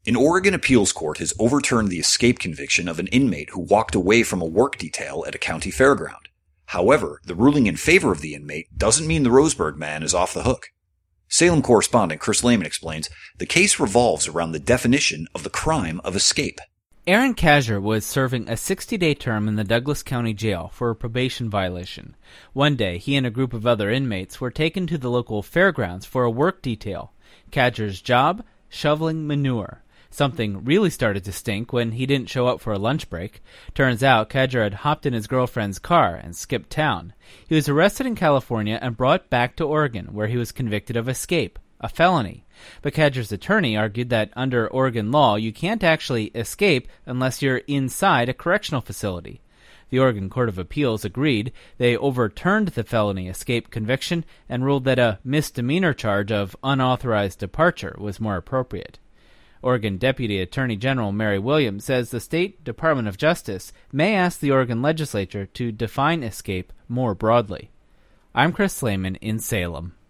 An Oregon appeals court has overturned the escape conviction of an inmate who walked away from a work detail at a county fairground. However, the ruling in favor of the inmate doesn't mean the Roseburg man is off the hook. Salem correspondent Chris Lehman explains the case revolves around the definition of the crime of escape. Aaron Kazur was serving a 60-day term in the Douglas County Jail for a probation violation. One day, he and a group of other inmates were taken to the local fairgrounds for a work detail. Kazur's job? Shoveling manure. Something really started to stink when he didn't show up for a lunch break. Turns out Kazur had hopped in his girlfriend's car and skipped town. He was arrested in California and brought back to Oregon, where he was convicted of escape, a felony. But Kazur's attorney argued that under Oregon law, you can't actually escape unless you're inside a correctional facility. The Oregon Court of Appeals agreed. They overturned the felony escape conviction and ruled that a misdemeanor charge of unauthorized departure was more appropriate. Oregon Deputy Attorney General Mary Williams says the State Department of Justice may ask the Oregon legislature to define escape more broadly. I'm Chris Lehman in Salem.